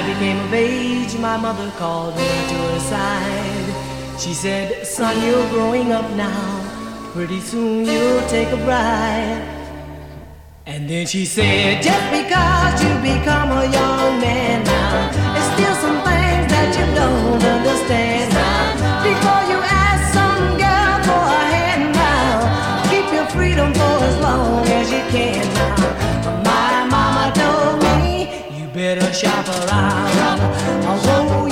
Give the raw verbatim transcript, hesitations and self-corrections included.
became of age, my mother called me to her side. She said, son, you're growing up now. Pretty soon you'll take a bride. And then she said, just because you become a young man now, there's still some things that you don't understand now. Before you ask some girl for a hand now, keep your freedom for as long as you can now. My mama told me, you better shop around. Oh,